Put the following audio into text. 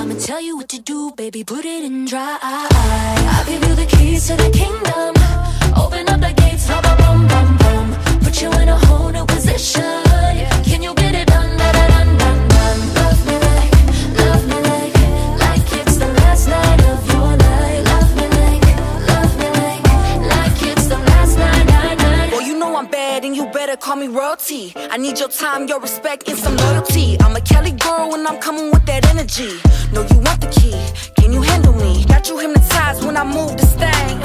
I'ma tell you what to do, baby, put it in drive. I'll give you the keys to the kingdom. Open up the gates, bum, bum, bum, bum. Put you in a whole new position. Can you get it done, dun, dun, dun, dun. Love me like it's the last night of your life. Love me like it's the last night. Well, you know I'm bad and you better call me royalty. I need your time, your respect, and some loyalty. I'm a Cali girl and I'm coming with that energy. Know you want the key, can you handle me? Got you hypnotized when I move this thing.